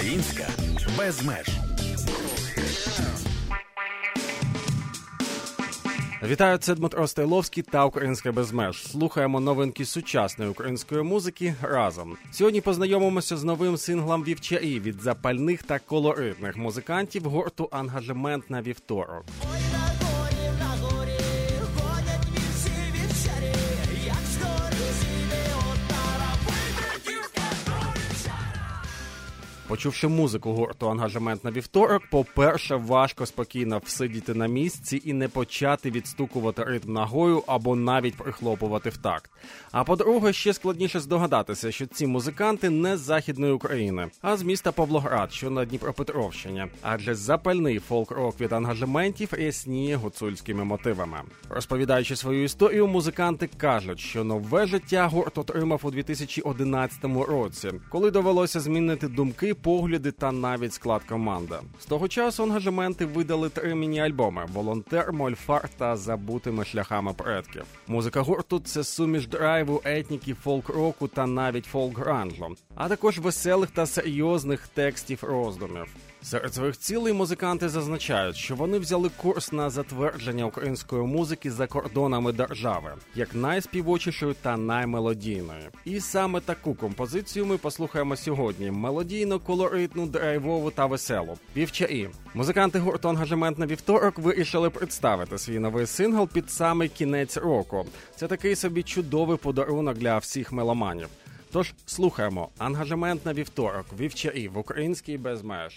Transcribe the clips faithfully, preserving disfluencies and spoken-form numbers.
Українська без меж. Вітаю, це Дмитро Стайловський та «Українська без меж». Слухаємо новинки сучасної української музики разом. Сьогодні познайомимося з новим синглом «Вівчарі» від запальних та колоритних музикантів гурту «Ангажемент на вівторок». Почувши музику гурту «Ангажемент на вівторок», по-перше, важко спокійно всидіти на місці і не почати відстукувати ритм ногою або навіть прихлопувати в такт. А по-друге, ще складніше здогадатися, що ці музиканти не з Західної України, а з міста Павлоград, що на Дніпропетровщині. Адже запальний фолк-рок від «Ангажементів» рясніє гуцульськими мотивами. Розповідаючи свою історію, музиканти кажуть, що нове життя гурт отримав у дві тисячі одинадцятому році, коли довелося змінити думки, погляди та навіть склад команди. З того часу «Ангажементи» видали три міні-альбоми «Волонтер», «Мольфар» та «Забутими шляхами предків». Музика гурту – це суміш драйву, етніки, фолк-року та навіть фолк-гранжу, а також веселих та серйозних текстів роздумів. Серед своїх цілей музиканти зазначають, що вони взяли курс на затвердження української музики за кордонами держави, як найспівочішою та наймелодійною. І саме таку композицію ми послухаємо сьогодні – мелодійно, колоритну, драйвову та веселу – «Вівчарі». Музиканти гурту «Ангажемент на вівторок» вирішили представити свій новий сингл під самий кінець року. Це такий собі чудовий подарунок для всіх меломанів. Тож слухаємо «Ангажемент на вівторок», «Вівчарі» в «Українській без меж».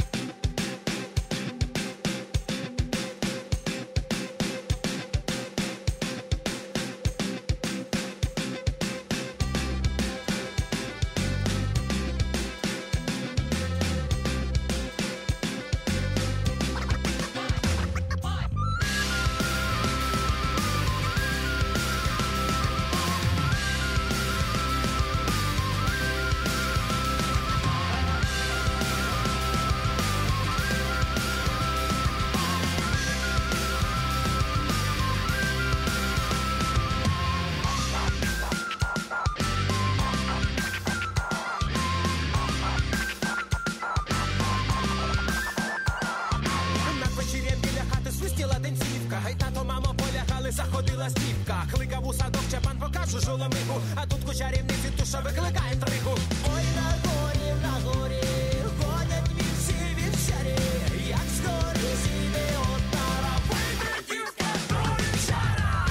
Заходила стівка, кликав у садок, чапан покажу жоломиху, а тут кучарівниці ту, що викликає інтригу. Ой, на горі, на горі, ходять вівці, вівчарі, як згори зійде отара, вийде дівка до вівчара.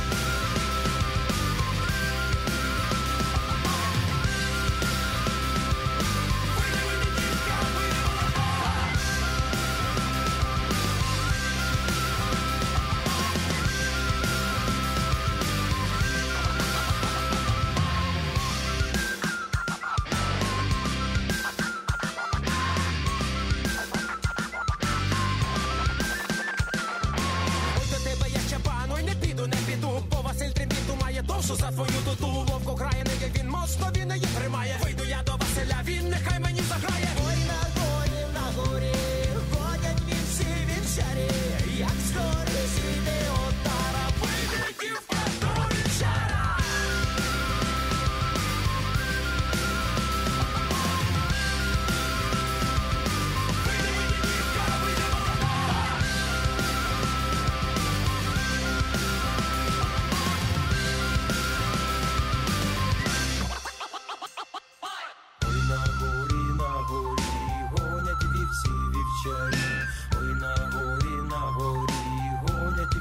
Вийде, вийде дівка, вийде молода. За твою туту вовку крає, не він моцно, він її тримає. Вийду я до Василя, він нехай мені заграє. Ой, на горі, на горі, ходять вівці, вівчарі, як згори зійде отара, вийде дівка до вівчара. Вийде, вийде дівка, вийде молода. Ой, на горі, на горі, гонять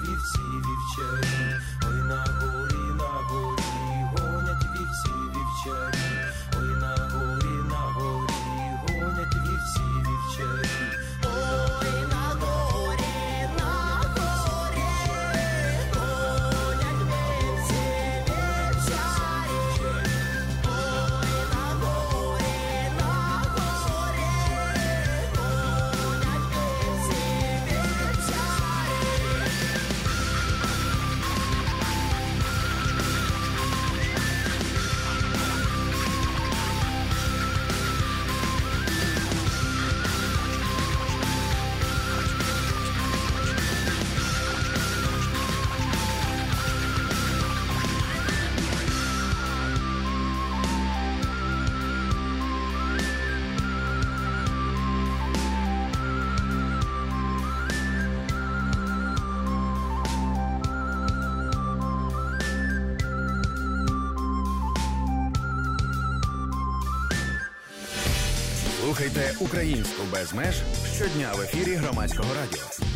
Слухайте українську без меж щодня в ефірі Громадського радіо.